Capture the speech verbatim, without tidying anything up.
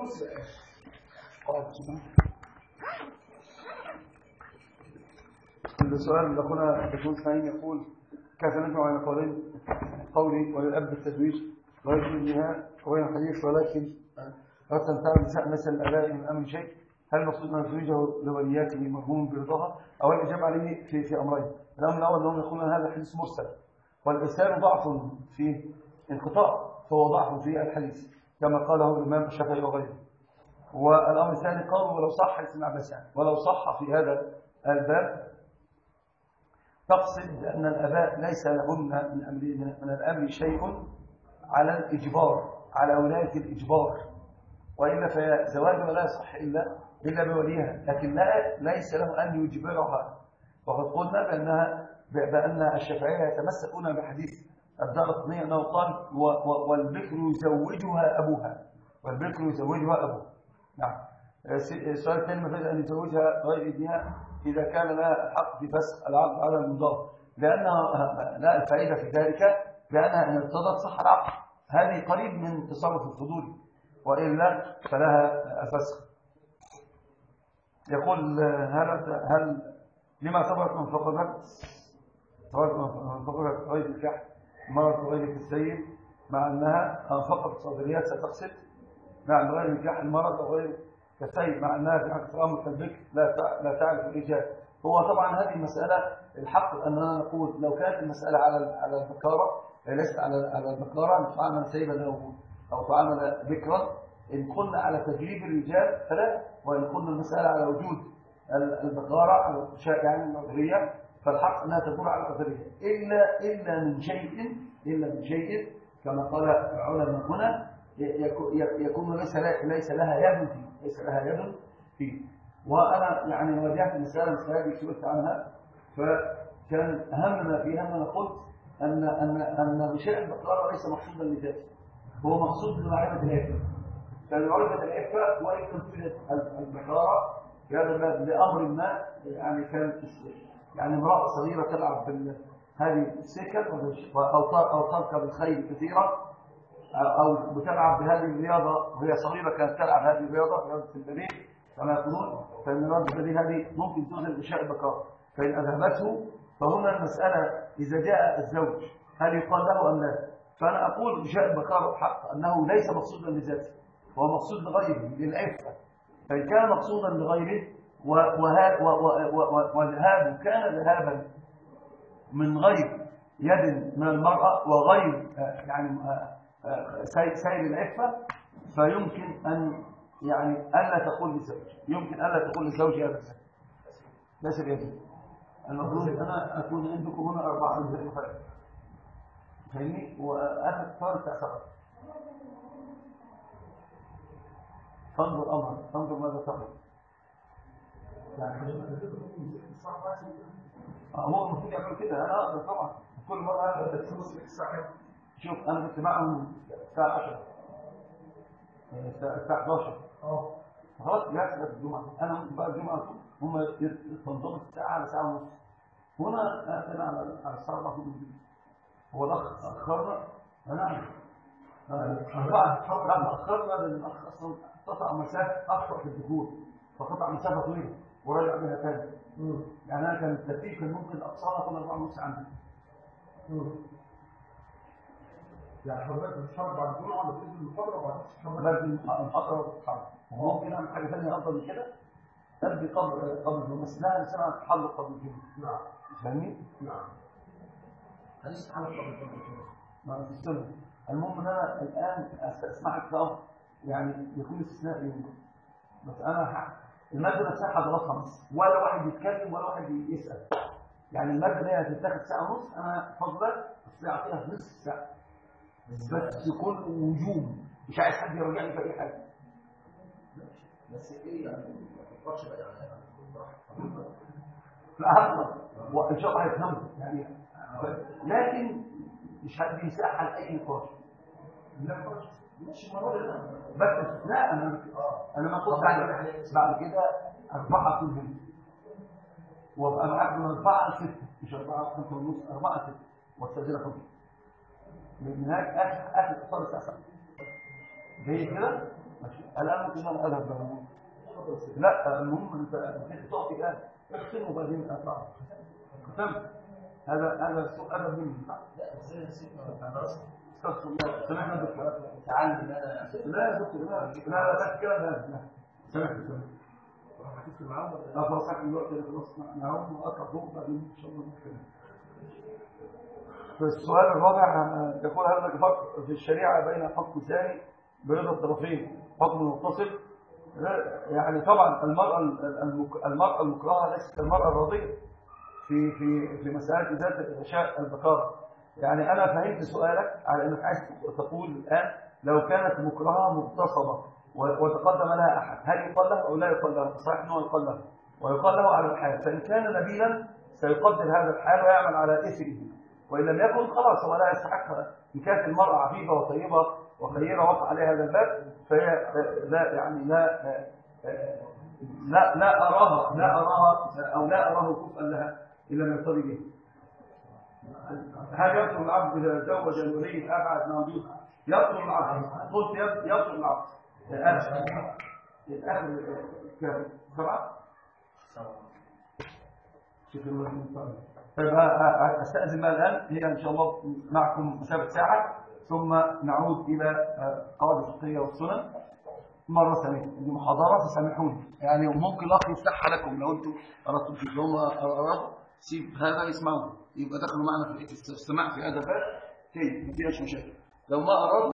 السؤال من أخونا بشون سعيد يقول كيف نجمع بين قولين قولي وللأب بالتزويج غير منها وبين الحديث ولكن أردت أن تعلم مثل الآباء من أمر شيء هل المقصود أن تزويجه لولياته مرهون برضاها أو الإجابة عليه في في أمرين. الأمر الأول أنهم يقولون هذا حديث مرسل والإرسال ضعف في انقطاع فهو ضعف في الحديث كما قاله الإمام الشافعي وغيره. والأمر الثاني قالوا ولو صح حديث ابن عباس ولو صح في هذا الباب تقصد أن الآباء ليس لهن من, من الأمر شيء على الإجبار على ولاية الإجبار وإلا فزواجها لا يصح إلا إلا بوليها لكن لا ليس له أن يجبرها. وقد قلنا بأنها بأن الشافعية يتمسكون بحديث الدارقطني أنه قال والبكر يزوجها أبوها والبكر يزوجها أبوها. نعم. السؤال الثاني ماذا أن يزوجها غير ابنها إذا كان لها الحق في فسخ العقد على المضاف لأنها لا الفائدة في ذلك لأنها إن ارتضت صح العقد هذه قريب من تصرف الفضولي وإلا فلها الفسخ. يقول هل هل لما ثبت من فقدت ثبت من فقدت غير الكحل مرض غير السيد مع أنها فقدت صدريات ستقصد نعم غير الكحل مرض وغير كالسيد مع أنها في عكس الأمر كالبكر لا لا تعرف الإيجاب. هو طبعا هذه المسألة الحق أننا نقول لو كانت المسألة على على البكارة ليست على على البكارة أن تعامل سيبا أو أو تعامل بكرا. إن قلنا على تجريب الرجال فلا وإن قلنا المسألة على وجود البكارة على يعني العذرية فالحق أنها تدور على العذرية إلا إلا من شيء إلا من شيء كما قال العلماء هنا يكون ليس ليس لها يد فيه ليس لها يد فيه. وأنا يعني واجهت المسألة المسألة سئلت عنها فكان أهم ما فيها أن قلت أن أن أن غشاء البقرة ليس مقصودا لذاته هو مقصود لمعرفة العفة. فمعرفة العفة وإن كنت البقرة في هذا الباب لأمر ما يعني كانت يعني امرأة صغيرة تلعب بال هذه السكة أو أو تركب الخيل كثيرا أو بتلعب بهذه الرياضة وهي صغيرة كانت تلعب هذه الرياضة رياضة البديل كما يقولون فإن رياضة البديل هذه ممكن تؤذي غشاء البقرة فإن أذهبته فهنا المسألة إذا جاء الزوج هل يقال له أم لا. فأنا أقول غشاء البقرة حق أنه ليس مقصودا لذاته هو مقصود لغيره للعفة. فإن كان مقصودا لغيره وذهابه كان ذهابا من غير يد من المرأة وغير يعني سير العفة فيمكن أن يعني ألا تقول للزوج يمكن ألا تقول للزوج هذا الزوج ليس بيده. المفروض أنا أكون عندكم هنا أربعة من ذلك فرق فهمني وأخذ فرق تعتقد تنظر أمر تنظر ماذا تقول يعني هو المفروض يعمل كده. أنا أقدر طبعا كل مرة شوف أنا كنت معهم الساعة عشرة الساعة إحدى عشر اه خلاص جاءت الجمعة أنا ممكن بقى الجمعة هم تنضبط الساعة على ساعة ونص هنا أتنا على على الساعة أربعة هو الأخ أخرنا نعم أربعة لما أخرنا لأن الأخ أصلا قطع مسافة أخطأ في الدخول فقطع مسافة طويلة ورجع بها تاني يعني أنا كان الترتيب كان ممكن أقصانا كنا أربعة ونص عندي يعني حضرتك بتتحرك بعد الجمعة ولا بتنزل المحاضرة وبعد بعد المحاضرة وتتحرك ممكن أعمل حاجة ثانية أفضل من كده أبدي قبل قبل بس لا سنة تحلق قبل كده نعم فاهمني؟ نعم هل تحلق قبل كده؟ ما تستنى المهم أن أنا الآن أسمعك كأمر يعني يكون استثناء يوم بس أنا المادة نفسها حضرتها بس ولا واحد يتكلم ولا واحد يسأل يعني المادة دي هتتاخد ساعة ونص أنا فضلك بس أعطيها في نصف ساعة بس يكون وجوم مش عايز حد يرجعني في أي حاجة بس إيه يعني ما تفكرش بقى يعني لا هفضل وإن شاء الله هيفهموا يعني لكن مش حد يساحة لأي نقاش لا نقاش مش مرة بس لا أنا أنا ما قلت بعد بعد كده أربعة كل يوم وأبقى معاك من أربعة لستة مش أربعة خمسة ونص أربعة ستة واستأذنك فيه من هناك آخر آخر اتصال الساعة زي كده ماشي الآن ممكن أنا أذهب له. لا المهم أنت أنت تعطي الآن اختم وبعدين أطلع. ختمت. هذا هذا سوء أدب مني. لا ازاي نسيت خلاص استغفر الله. سامحنا دكتور. تعلم انا لا يا دكتور لا لا لا الكلام هذا لا. سامحني سامحني. حكيت معاهم ولا لا خلاص حكي دلوقتي خلاص معاهم وأطلع فوق بعدين إن شاء الله نتكلم. فالسؤال الرابع يقول هل هناك فرق في الشريعة بين حكم ثاني برضا الطرفين حكم متصل؟ يعني طبعا المرأة المرأة المكرهة ليست المرأة الراضية في في في مسألة ذات إنشاء البكارة. يعني أنا فهمت سؤالك على أنك عايز تقول الآن لو كانت مكرهة مغتصبة وتقدم لها أحد هل يقال له أو لا يقال له؟ صحيح أنه يقال له ويقال له على الحال، فإن كان نبيلا سيقدر هذا الحال ويعمل على إثره، وإن لم يكن خلاص هو لا يستحق. إن كانت المرأة عفيفة وطيبة وخيرة وقع عليها هذا الباب فهي لا يعني لا لا لا أراها لا أراها أو لا أراه كفءا لها إلا ما يقتضي به. هل يطلب العبد إذا زوج الولي الأبعد موجود؟ يطلب العبد. قلت يطلب العبد. الآخر كم؟ سبعة؟ شكرا لكم. طيب أستأذن بقى الآن هي إن شاء الله معكم مسافة ساعة ثم نعود إلى قواعد الفقهية والسنن مرة ثانية. دي محاضرة فسامحوني يعني ممكن الأخ يفتحها لكم لو أنتم أردتم في هم أرادوا سيب هذا يسمعوا يبقى دخلوا معنا في الاستماع في هذا الباب كيف ما فيهاش مشاكل. لو ما أرادوا